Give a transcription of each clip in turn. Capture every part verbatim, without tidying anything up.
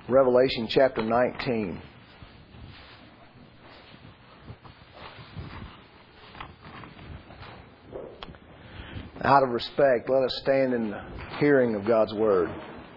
Revelation chapter nineteen. Out of respect, let us stand in the hearing of God's Word.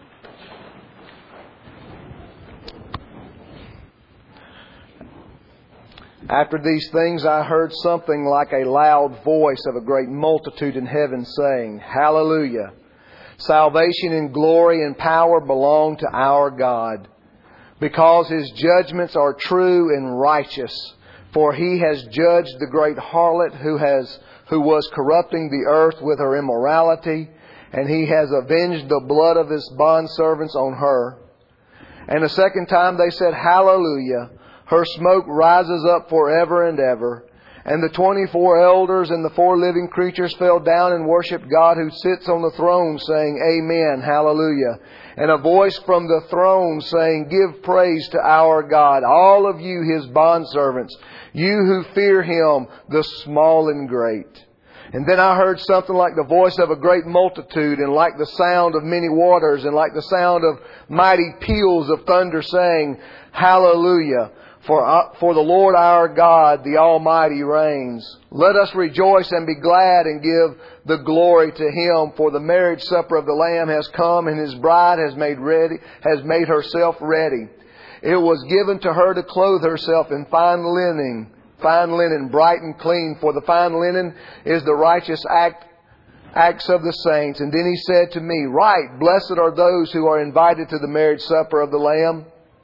After these things I heard something like a loud voice of a great multitude in heaven saying, Hallelujah! Salvation and glory and power belong to our God, because His judgments are true and righteous. For He has judged the great harlot who has who was corrupting the earth with her immorality, and He has avenged the blood of His bondservants on her. And a second time they said, Hallelujah! Her smoke rises up forever and ever. And the twenty-four elders and the four living creatures fell down and worshipped God who sits on the throne, saying, Amen, Hallelujah. And a voice from the throne saying, Give praise to our God, all of you His bondservants, you who fear Him, the small and great. And then I heard something like the voice of a great multitude, and like the sound of many waters, and like the sound of mighty peals of thunder, saying, Hallelujah! For, uh, for the Lord our God, the Almighty, reigns. Let us rejoice and be glad and give the glory to Him. For the marriage supper of the Lamb has come, and His bride has made ready, has made herself ready. It was given to her to clothe herself in fine linen, fine linen, bright and clean. For the fine linen is the righteous act, acts of the saints. And then He said to me, Right, blessed are those who are invited to the marriage supper of the Lamb.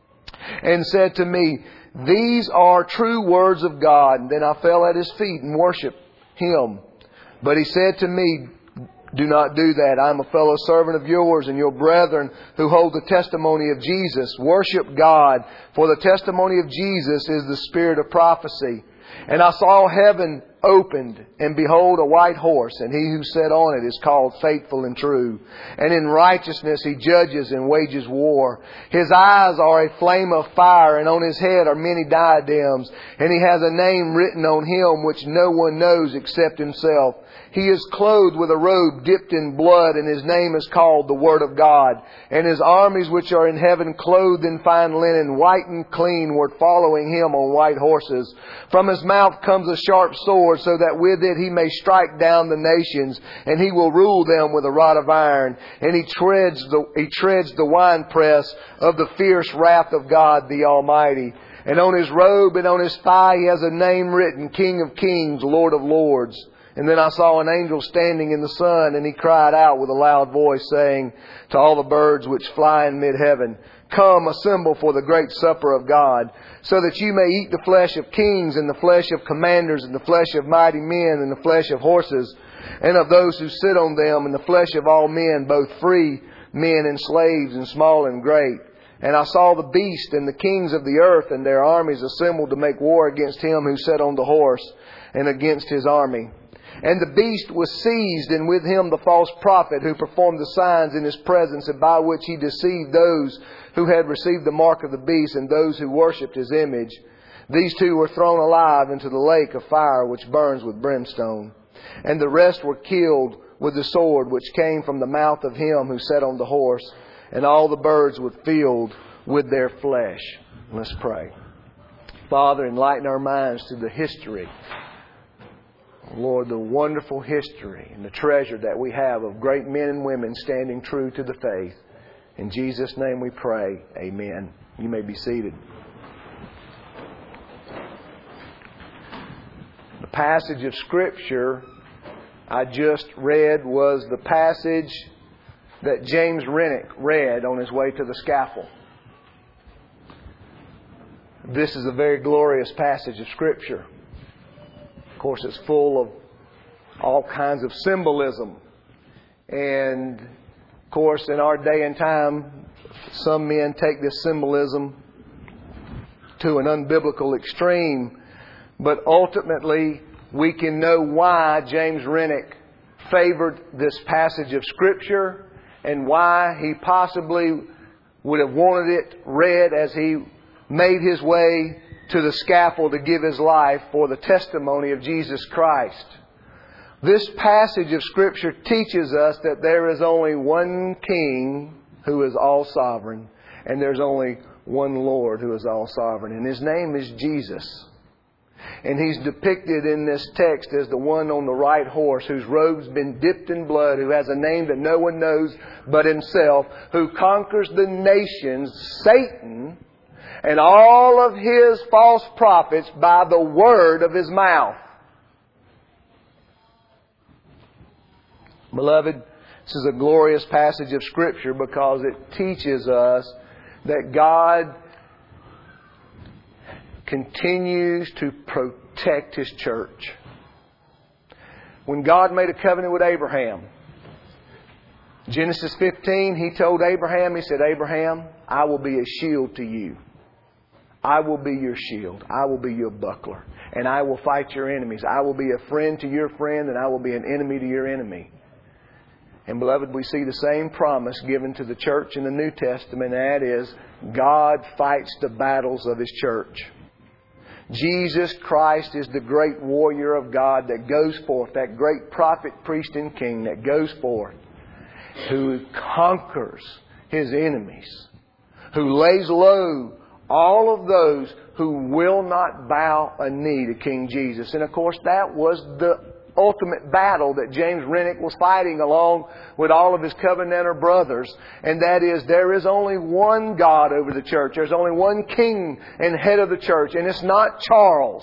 And said to me, These are true words of God. And then I fell at His feet and worshipped Him. But He said to me, Do not do that. I am a fellow servant of yours and your brethren who hold the testimony of Jesus. Worship God, for the testimony of Jesus is the spirit of prophecy. And I saw heaven opened, and behold, a white horse, and He who sat on it is called Faithful and True. And in righteousness He judges and wages war. His eyes are a flame of fire, and on His head are many diadems. And He has a name written on Him which no one knows except Himself. He is clothed with a robe dipped in blood, and His name is called the Word of God. And His armies which are in heaven, clothed in fine linen, white and clean, were following Him on white horses. From His mouth comes a sharp sword, so that with it He may strike down the nations, and He will rule them with a rod of iron. And He treads the, he treads the winepress of the fierce wrath of God the Almighty. And on His robe and on His thigh He has a name written, King of Kings, Lord of Lords. And then I saw an angel standing in the sun, and he cried out with a loud voice, saying to all the birds which fly in mid-heaven, Come, assemble for the great supper of God, so that you may eat the flesh of kings, and the flesh of commanders, and the flesh of mighty men, and the flesh of horses, and of those who sit on them, and the flesh of all men, both free men and slaves, and small and great. And I saw the beast and the kings of the earth and their armies assembled to make war against Him who sat on the horse, and against His army. And the beast was seized, and with him the false prophet who performed the signs in his presence, and by which he deceived those who had received the mark of the beast and those who worshipped his image. These two were thrown alive into the lake of fire which burns with brimstone. And the rest were killed with the sword which came from the mouth of him who sat on the horse. And all the birds were filled with their flesh. Let's pray. Father, enlighten our minds to the history, Lord, the wonderful history and the treasure that we have of great men and women standing true to the faith. In Jesus' name we pray. Amen. You may be seated. The passage of Scripture I just read was the passage that James Rennick read on his way to the scaffold. This is a very glorious passage of Scripture. Of course, it's full of all kinds of symbolism. And, of course, in our day and time, some men take this symbolism to an unbiblical extreme. But ultimately, we can know why James Rennick favored this passage of Scripture and why he possibly would have wanted it read as he made his way to the scaffold to give his life for the testimony of Jesus Christ. This passage of Scripture teaches us that there is only one King who is all sovereign, And there's only one Lord who is all sovereign. And His name is Jesus. And He's depicted in this text as the one on the right horse, whose robe's been dipped in blood, who has a name that no one knows but Himself, who conquers the nations, Satan, and all of his false prophets by the word of His mouth. Beloved, this is a glorious passage of Scripture because it teaches us that God continues to protect His church. When God made a covenant with Abraham, Genesis fifteen, He told Abraham, He said, Abraham, I will be a shield to you. I will be your shield. I will be your buckler. And I will fight your enemies. I will be a friend to your friend, and I will be an enemy to your enemy. And beloved, we see the same promise given to the church in the New Testament, and that is, God fights the battles of His church. Jesus Christ is the great warrior of God that goes forth, that great prophet, priest, and king that goes forth, who conquers His enemies, who lays low all of those who will not bow a knee to King Jesus. And of course, that was the ultimate battle that James Rennick was fighting along with all of his Covenanter brothers. And that is, there is only one God over the church. There's only one king and head of the church. And it's not Charles.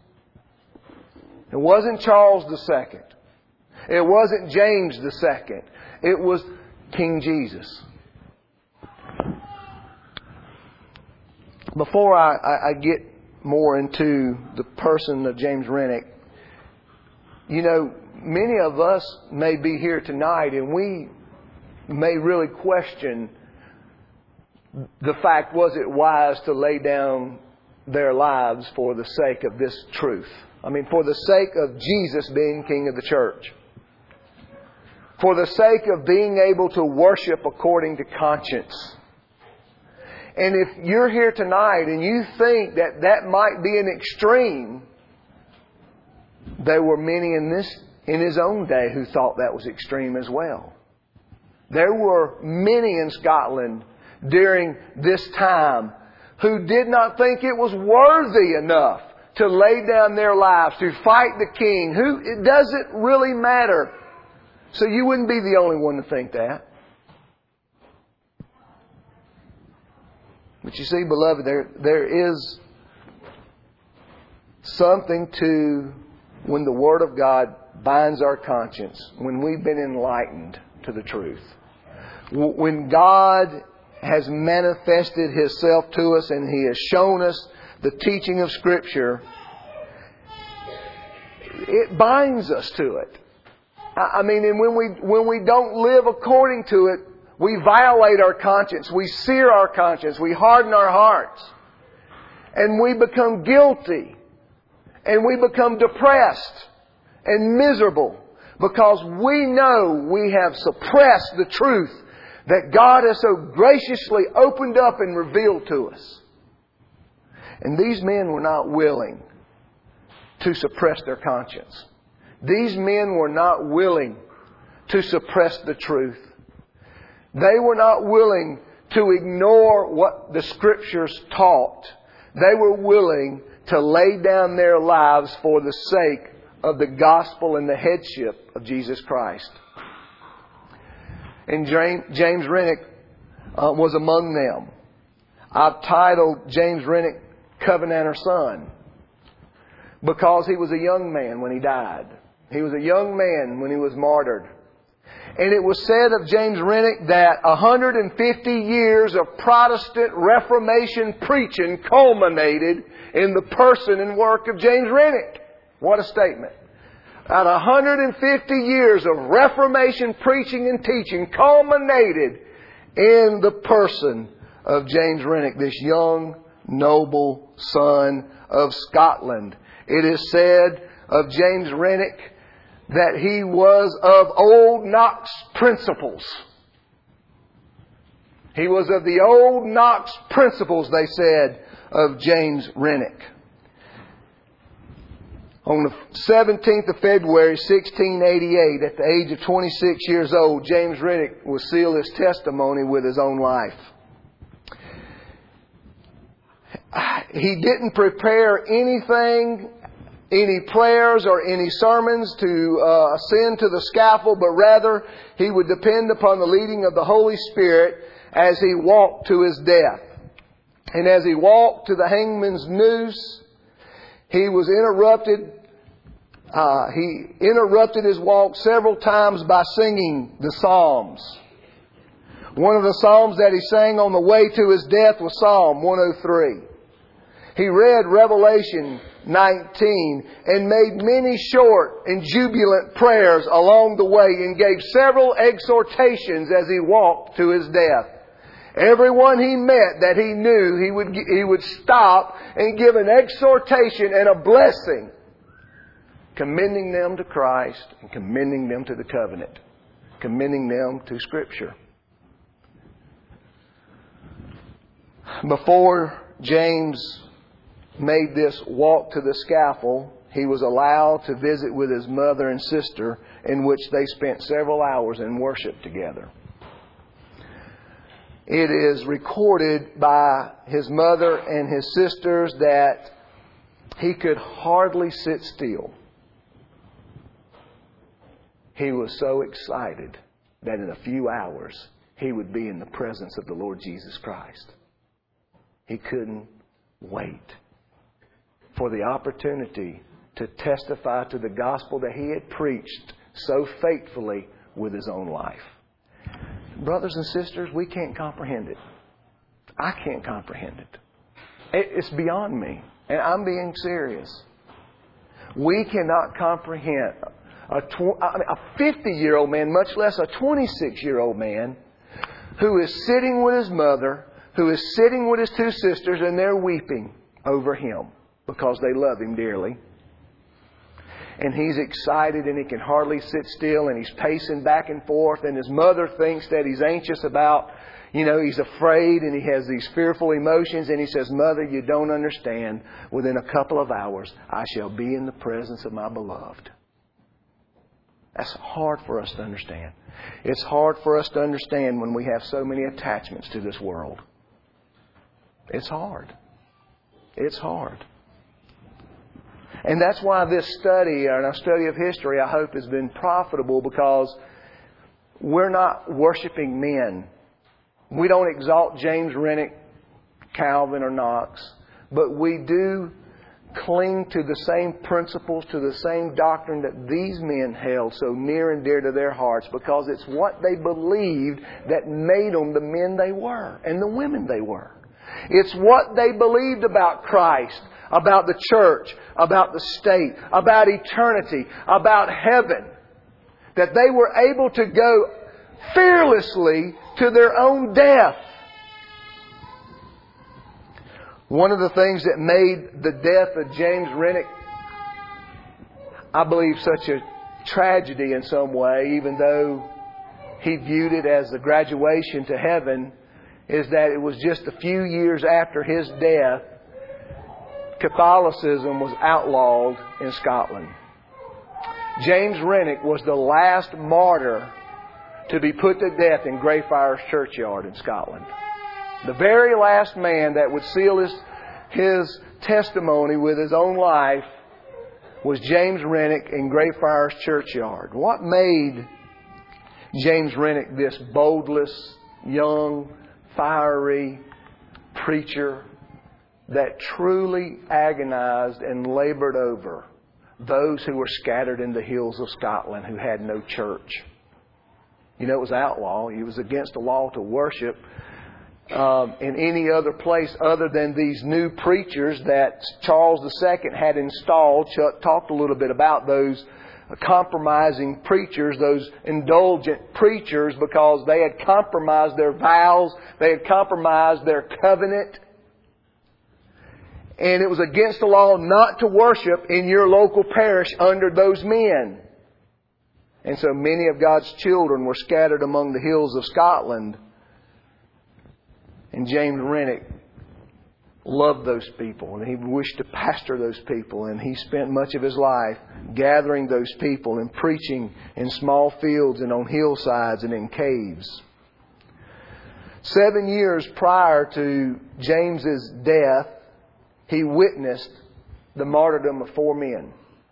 It wasn't Charles the Second. It wasn't James the Second. It was King Jesus. Before I, I, I get more into the person of James Rennick, you know, many of us may be here tonight and we may really question the fact, was it wise to lay down their lives for the sake of this truth? I mean, for the sake of Jesus being King of the church. For the sake of being able to worship according to conscience. And if you're here tonight and you think that that might be an extreme, there were many in this in His own day who thought that was extreme as well. There were many in Scotland during this time who did not think it was worthy enough to lay down their lives, to fight the king. Who, it doesn't really matter. So you wouldn't be the only one to think that. But you see, beloved, there there is something to when the Word of God binds our conscience, when we've been enlightened to the truth. When God has manifested Himself to us and He has shown us the teaching of Scripture, it binds us to it. I mean, and when we when we don't live according to it, we violate our conscience. We sear our conscience. We harden our hearts. And we become guilty. And we become depressed and miserable because we know we have suppressed the truth that God has so graciously opened up and revealed to us. And these men were not willing to suppress their conscience. These men were not willing to suppress the truth. They were not willing to ignore what the Scriptures taught. They were willing to lay down their lives for the sake of the gospel and the headship of Jesus Christ. And James Rennick uh, was among them. I've titled James Rennick Covenanter Son because he was a young man when he died. He was a young man when he was martyred. And it was said of James Rennick that one hundred fifty years of Protestant Reformation preaching culminated in the person and work of James Rennick. What a statement. At one hundred fifty years of Reformation preaching and teaching culminated in the person of James Rennick, this young, noble son of Scotland. It is said of James Rennick that he was of old Knox principles. He was of the old Knox principles, they said, of James Rennick. On the seventeenth of February, sixteen eighty-eight, at the age of twenty-six years old, James Rennick will seal his testimony with his own life. He didn't prepare anything, any prayers or any sermons to uh, ascend to the scaffold, but rather he would depend upon the leading of the Holy Spirit as he walked to his death. And as he walked to the hangman's noose, he was interrupted. Uh, he interrupted his walk several times by singing the Psalms. One of the Psalms that he sang on the way to his death was Psalm one oh three. He read Revelation nineteen and made many short and jubilant prayers along the way and gave several exhortations as he walked to his death. Everyone he met that he knew, he would, he would stop and give an exhortation and a blessing, commending them to Christ and commending them to the covenant, commending them to Scripture. Before James made this walk to the scaffold, he was allowed to visit with his mother and sister, in which they spent several hours in worship together. It is recorded by his mother and his sisters that he could hardly sit still. He was so excited that in a few hours he would be in the presence of the Lord Jesus Christ. He couldn't wait for the opportunity to testify to the gospel that he had preached so faithfully with his own life. Brothers and sisters, we can't comprehend it. I can't comprehend it. It's beyond me. And I'm being serious. We cannot comprehend a fifty-year-old man, much less a twenty-six-year-old man, who is sitting with his mother, who is sitting with his two sisters, and they're weeping over him because they love him dearly. And he's excited and he can hardly sit still and he's pacing back and forth, and his mother thinks that he's anxious about, you know, he's afraid and he has these fearful emotions, and he says, "Mother, you don't understand. Within a couple of hours, I shall be in the presence of my beloved." That's hard for us to understand. It's hard for us to understand when we have so many attachments to this world. It's hard. It's hard. And that's why this study, and our study of history, I hope has been profitable, because we're not worshiping men. We don't exalt James Rennick, Calvin, or Knox, but we do cling to the same principles, to the same doctrine that these men held so near and dear to their hearts, because it's what they believed that made them the men they were and the women they were. It's what they believed about Christ, about the church, about the state, about eternity, about heaven, that they were able to go fearlessly to their own death. One of the things that made the death of James Rennick, I believe, such a tragedy in some way, even though he viewed it as the graduation to heaven, is that it was just a few years after his death, Catholicism was outlawed in Scotland. James Rennick was the last martyr to be put to death in Greyfriars Churchyard in Scotland. The very last man that would seal his, his testimony with his own life was James Rennick in Greyfriars Churchyard. What made James Rennick this boldless, young, fiery preacher that truly agonized and labored over those who were scattered in the hills of Scotland who had no church? You know, it was outlaw. It was against the law to worship um, in any other place other than these new preachers that Charles the Second had installed. Chuck talked a little bit about those compromising preachers, those indulgent preachers, because they had compromised their vows, they had compromised their covenant. And it was against the law not to worship in your local parish under those men. And so many of God's children were scattered among the hills of Scotland. And James Rennick loved those people, and he wished to pastor those people, and he spent much of his life gathering those people and preaching in small fields and on hillsides and in caves. Seven years prior to James's death, he witnessed the martyrdom of four men.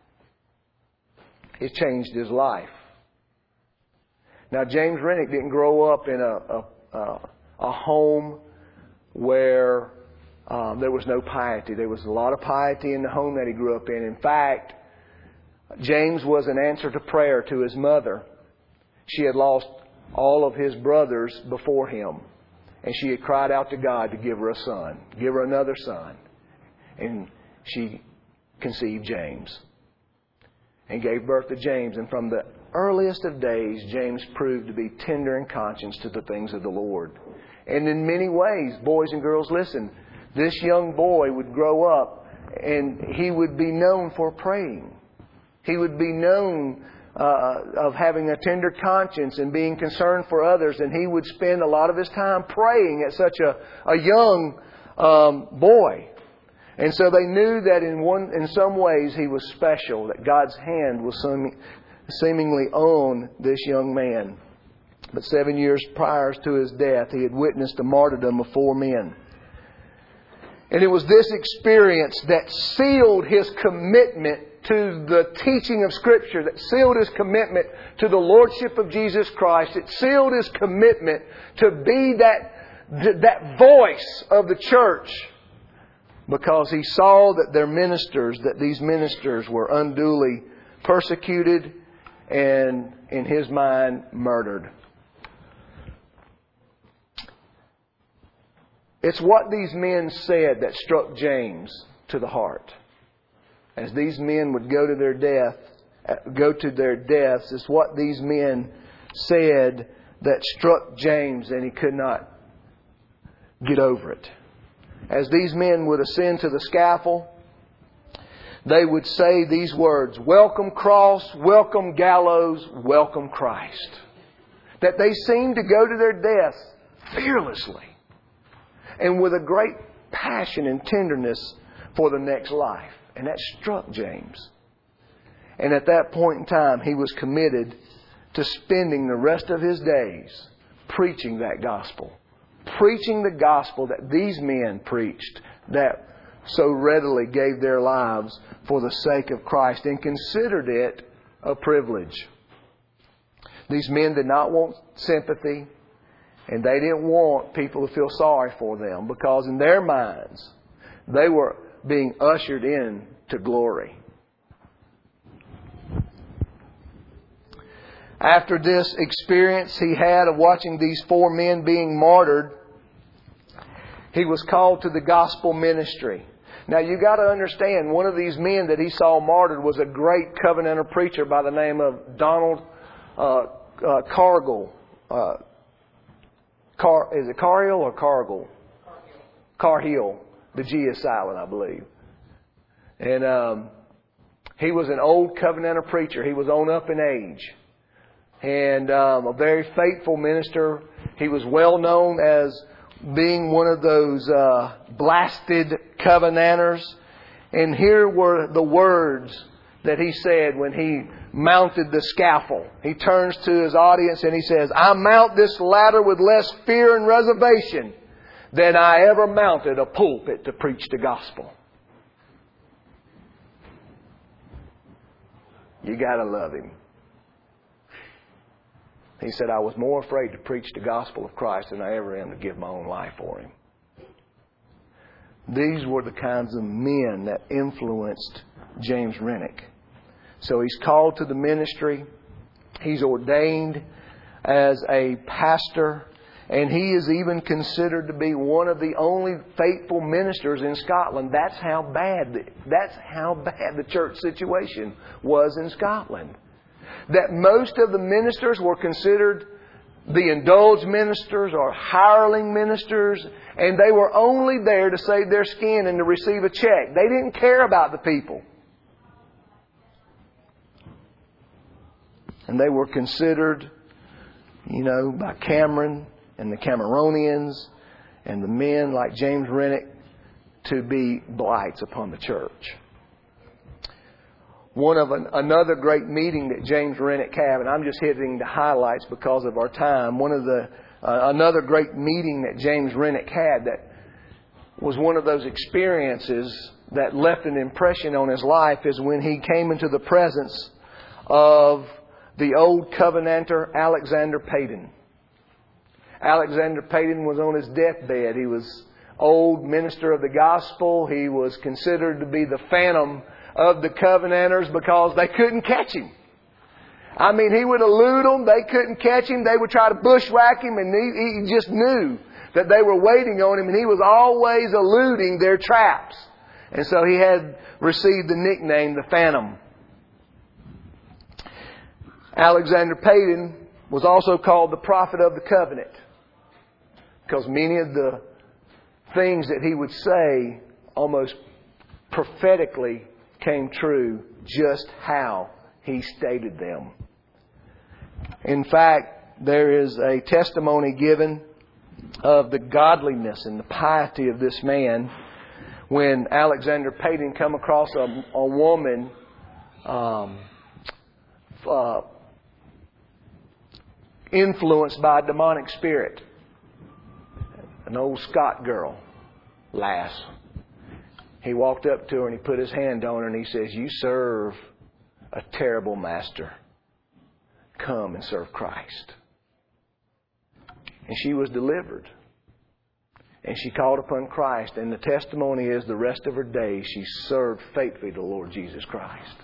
It changed his life. Now, James Rennick didn't grow up in a, a, a home where um, there was no piety. There was a lot of piety in the home that he grew up in. In fact, James was an answer to prayer to his mother. She had lost all of his brothers before him. And she had cried out to God to give her a son, give her another son. And she conceived James and gave birth to James. And from the earliest of days, James proved to be tender in conscience to the things of the Lord. And in many ways, boys and girls, listen, this young boy would grow up and he would be known for praying. He would be known uh, of having a tender conscience and being concerned for others. And he would spend a lot of his time praying at such a, a young um, boy. And so they knew that in one, in some ways he was special, that God's hand was some, seemingly on this young man. But seven years prior to his death, he had witnessed the martyrdom of four men. And it was this experience that sealed his commitment to the teaching of Scripture, that sealed his commitment to the Lordship of Jesus Christ. It sealed his commitment to be that, that voice of the church, because he saw that their ministers, that these ministers were unduly persecuted and, in his mind, murdered. It's what these men said that struck James to the heart. As these men would go to their death, go to their deaths, it's what these men said that struck James, and he could not get over it. As these men would ascend to the scaffold, they would say these words: "Welcome cross, welcome gallows, welcome Christ." That they seemed to go to their death fearlessly and with a great passion and tenderness for the next life. And that struck James. And at that point in time, he was committed to spending the rest of his days preaching that gospel. Preaching the gospel that these men preached, that so readily gave their lives for the sake of Christ and considered it a privilege. These men did not want sympathy, and they didn't want people to feel sorry for them, because in their minds, they were being ushered in to glory. After this experience he had of watching these four men being martyred, he was called to the gospel ministry. Now you got to understand, one of these men that he saw martyred was a great Covenanter preacher by the name of Donald uh, uh, Cargill. Uh, Car, is it Cargill or Cargill? Cargill. The G is silent, I believe. And um, he was an old Covenanter preacher. He was on up in age. And um, a very faithful minister. He was well known as being one of those uh, blasted Covenanters. And here were the words that he said when he mounted the scaffold. He turns to his audience and he says, "I mount this ladder with less fear and reservation than I ever mounted a pulpit to preach the gospel." You got to love him. He said, "I was more afraid to preach the gospel of Christ than I ever am to give my own life for Him." These were the kinds of men that influenced James Rennick. So he's called to the ministry. He's ordained as a pastor. And he is even considered to be one of the only faithful ministers in Scotland. That's how bad, that's how bad the church situation was in Scotland. That most of the ministers were considered the indulged ministers or hireling ministers, and they were only there to save their skin and to receive a check. They didn't care about the people. And they were considered, you know, by Cameron and the Cameronians and the men like James Rennick to be blights upon the church. One of an, another great meeting that James Rennick had, and I'm just hitting the highlights because of our time. One of the uh, another great meeting that James Rennick had that was one of those experiences that left an impression on his life is when he came into the presence of the old Covenanter Alexander Payton. Alexander Payton was on his deathbed. He was old minister of the gospel. He was considered to be the phantom of the Covenanters because they couldn't catch him. I mean, he would elude them. They couldn't catch him. They would try to bushwhack him, and he, he just knew that they were waiting on him, and he was always eluding their traps. And so he had received the nickname the Phantom. Alexander Payton was also called the prophet of the covenant, because many of the things that he would say almost prophetically came true just how he stated them. In fact, there is a testimony given of the godliness and the piety of this man when Alexander Payton come across a, a woman um, uh, influenced by a demonic spirit. An old Scot girl, lass. He walked up to her and he put his hand on her and he says, "You serve a terrible master. Come and serve Christ." And she was delivered. And she called upon Christ. And the testimony is the rest of her days she served faithfully the Lord Jesus Christ.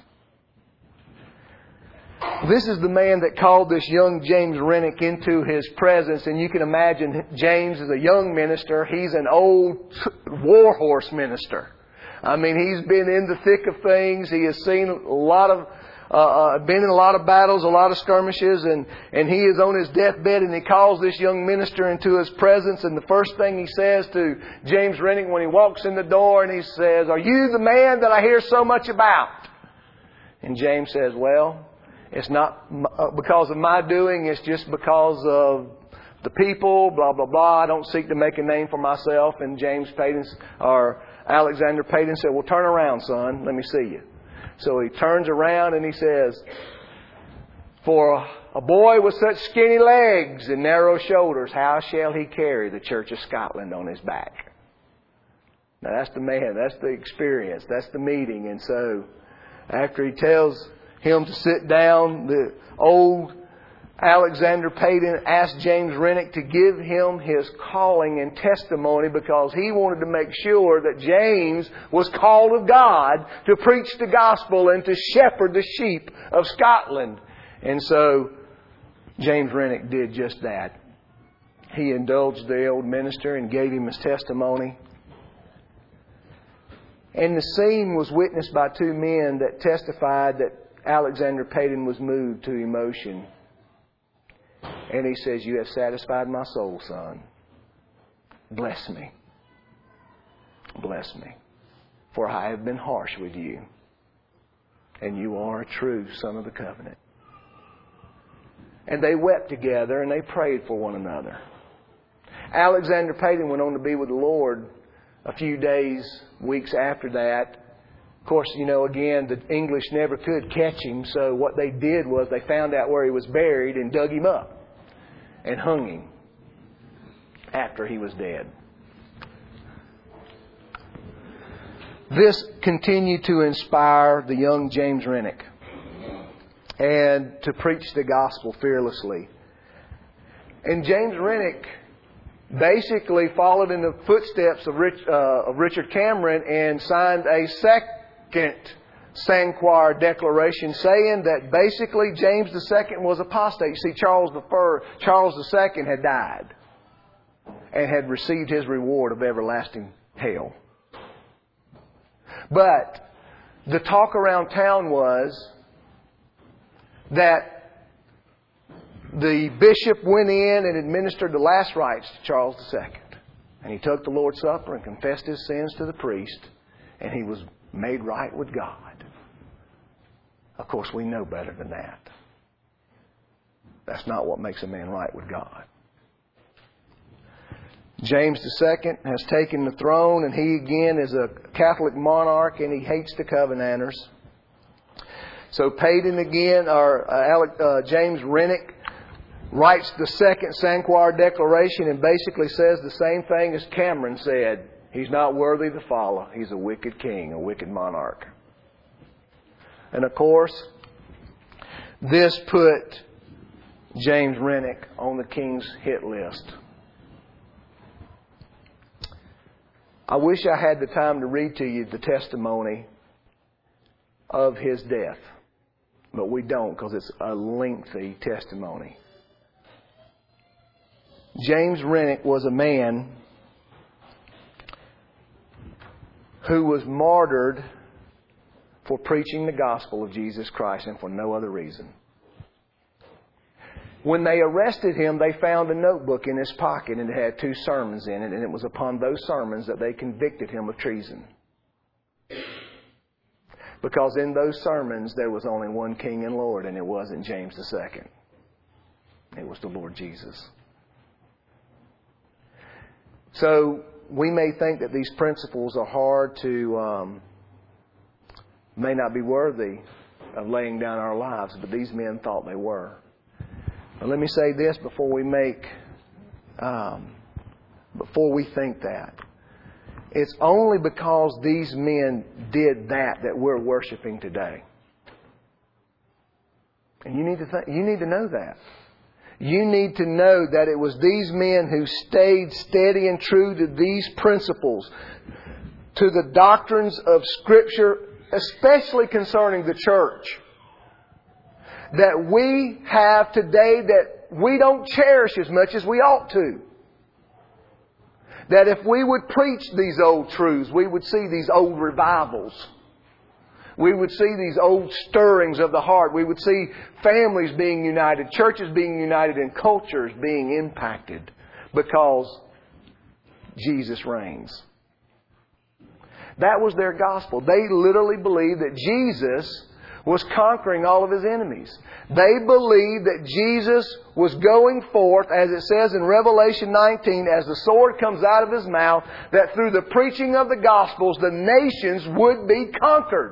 This is the man that called this young James Rennick into his presence. And you can imagine James is a young minister. He's an old warhorse minister. I mean, he's been in the thick of things. He has seen a lot of, uh, uh, been in a lot of battles, a lot of skirmishes, and, and he is on his deathbed, and he calls this young minister into his presence, and the first thing he says to James Rennick when he walks in the door, and he says, "Are you the man that I hear so much about?" And James says, "Well, it's not because of my doing, it's just because of the people, blah, blah, blah. I don't seek to make a name for myself." And James Payton, or Alexander Payton said, "Well, turn around, son. Let me see you." So he turns around and he says, "For a boy with such skinny legs and narrow shoulders, how shall he carry the Church of Scotland on his back?" Now that's the man. That's the experience. That's the meeting. And so after he tells him to sit down, the old Alexander Payton asked James Rennick to give him his calling and testimony because he wanted to make sure that James was called of God to preach the gospel and to shepherd the sheep of Scotland. And so James Rennick did just that. He indulged the old minister and gave him his testimony. And the scene was witnessed by two men that testified that Alexander Payton was moved to emotion. And he says, "You have satisfied my soul, son. Bless me. Bless me. For I have been harsh with you. And you are a true son of the covenant." And they wept together and they prayed for one another. Alexander Payton went on to be with the Lord a few days, weeks after that. Of course, you know, again, the English never could catch him. So what they did was they found out where he was buried and dug him up and hung him after he was dead. This continued to inspire the young James Rennick and to preach the gospel fearlessly. And James Rennick basically followed in the footsteps of, Rich, uh, of Richard Cameron and signed a second Sanquhar Declaration saying that basically James the Second was apostate. See, Charles the First, Charles the Second had died and had received his reward of everlasting hell. But the talk around town was that the bishop went in and administered the last rites to Charles the Second. And he took the Lord's Supper and confessed his sins to the priest. And he was made right with God. Of course, we know better than that. That's not what makes a man right with God. James the Second has taken the throne, and he again is a Catholic monarch, and he hates the Covenanters. So Payton again, or uh, Alec, uh, James Rennick, writes the second Sanquhar Declaration and basically says the same thing as Cameron said. He's not worthy to follow. He's a wicked king, a wicked monarch. And of course, this put James Renwick on the king's hit list. I wish I had the time to read to you the testimony of his death. But we don't, because it's a lengthy testimony. James Renwick was a man who was martyred for preaching the gospel of Jesus Christ and for no other reason. When they arrested him, they found a notebook in his pocket and it had two sermons in it, and it was upon those sermons that they convicted him of treason. Because in those sermons there was only one King and Lord, and it wasn't James the Second. It was the Lord Jesus. So we may think that these principles are hard to, um, may not be worthy of laying down our lives, but these men thought they were. Now, let me say this before we make, um, before we think that. It's only because these men did that that we're worshiping today. And you need to th- you need to know that. You need to know that it was these men who stayed steady and true to these principles, to the doctrines of Scripture, especially concerning the church, that we have today that we don't cherish as much as we ought to. That if we would preach these old truths, we would see these old revivals. We would see these old stirrings of the heart. We would see families being united, churches being united, and cultures being impacted because Jesus reigns. That was their gospel. They literally believed that Jesus was conquering all of His enemies. They believed that Jesus was going forth, as it says in Revelation nineteen, as the sword comes out of His mouth, that through the preaching of the Gospels, the nations would be conquered.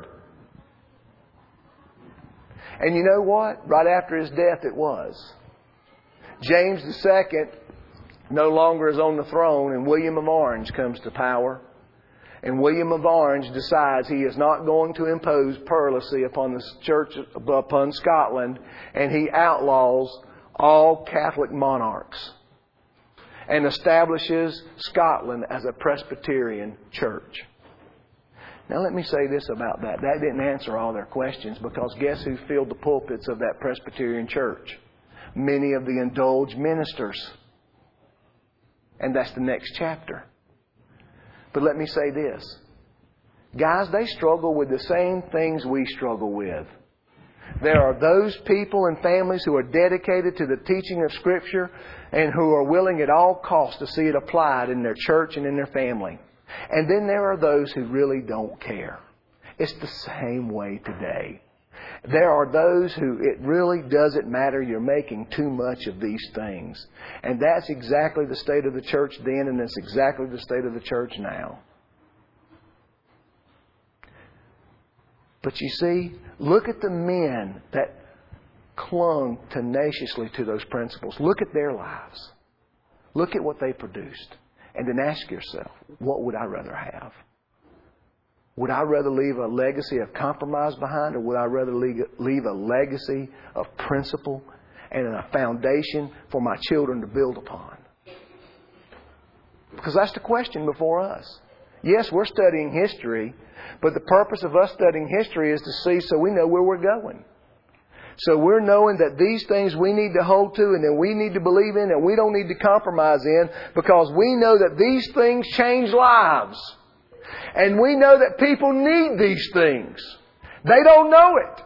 And you know what? Right after His death it was. James the Second no longer is on the throne, and William of Orange comes to power. And William of Orange decides he is not going to impose plurality upon the church, upon Scotland, and he outlaws all Catholic monarchs and establishes Scotland as a Presbyterian church. Now let me say this about that. That didn't answer all their questions, because guess who filled the pulpits of that Presbyterian church? Many of the indulged ministers. And that's the next chapter. But let me say this. Guys, they struggle with the same things we struggle with. There are those people and families who are dedicated to the teaching of Scripture and who are willing at all costs to see it applied in their church and in their family. And then there are those who really don't care. It's the same way today. There are those who it really doesn't matter. You're making too much of these things. And that's exactly the state of the church then, and that's exactly the state of the church now. But you see, look at the men that clung tenaciously to those principles. Look at their lives. Look at what they produced. And then ask yourself, what would I rather have? Would I rather leave a legacy of compromise behind, or would I rather leave a legacy of principle and a foundation for my children to build upon? Because that's the question before us. Yes, we're studying history, but the purpose of us studying history is to see so we know where we're going. So we're knowing that these things we need to hold to and that we need to believe in and we don't need to compromise in, because we know that these things change lives. And we know that people need these things. They don't know it.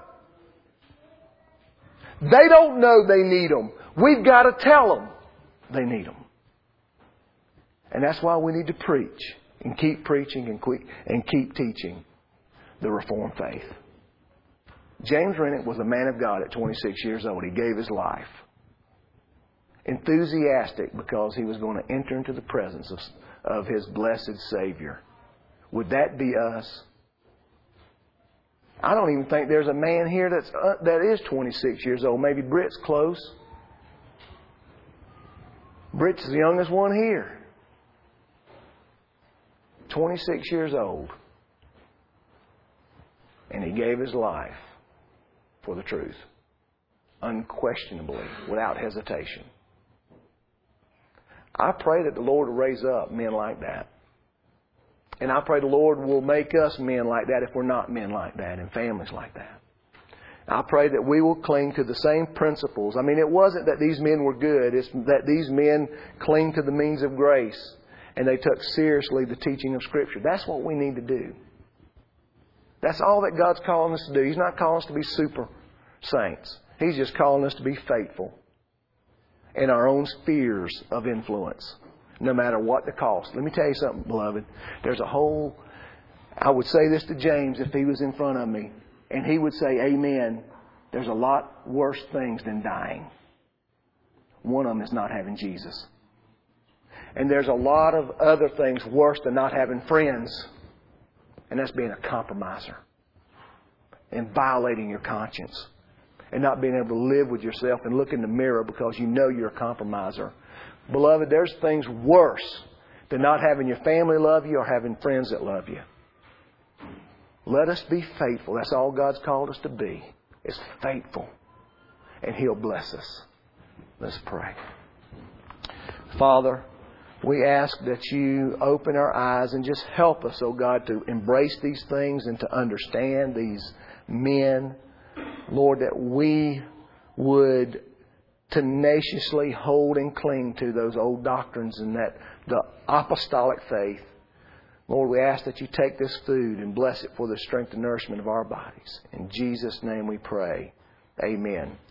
They don't know they need them. We've got to tell them they need them. And that's why we need to preach and keep preaching and and keep teaching the Reformed faith. James Renwick was a man of God at twenty-six years old. He gave his life. Enthusiastic because he was going to enter into the presence of, of his blessed Savior. Would that be us? I don't even think there's a man here that's uh, that is twenty-six years old. Maybe Britt's close. Britt's the youngest one here. twenty-six years old. And he gave his life for the truth. Unquestionably, without hesitation. I pray that the Lord will raise up men like that. And I pray the Lord will make us men like that if we're not men like that and families like that. I pray that we will cling to the same principles. I mean, it wasn't that these men were good. It's that these men cling to the means of grace and they took seriously the teaching of Scripture. That's what we need to do. That's all that God's calling us to do. He's not calling us to be super saints. He's just calling us to be faithful in our own spheres of influence, no matter what the cost. Let me tell you something, beloved. There's a whole... I would say this to James if he was in front of me. And he would say, amen, there's a lot worse things than dying. One of them is not having Jesus. And there's a lot of other things worse than not having friends. And that's being a compromiser. And violating your conscience. And not being able to live with yourself and look in the mirror because you know you're a compromiser. Beloved, there's things worse than not having your family love you or having friends that love you. Let us be faithful. That's all God's called us to be, is faithful. And He'll bless us. Let's pray. Father, we ask that You open our eyes and just help us, oh God, to embrace these things and to understand these men. Lord, that we would tenaciously hold and cling to those old doctrines and that the apostolic faith. Lord, we ask that You take this food and bless it for the strength and nourishment of our bodies. In Jesus' name we pray. Amen.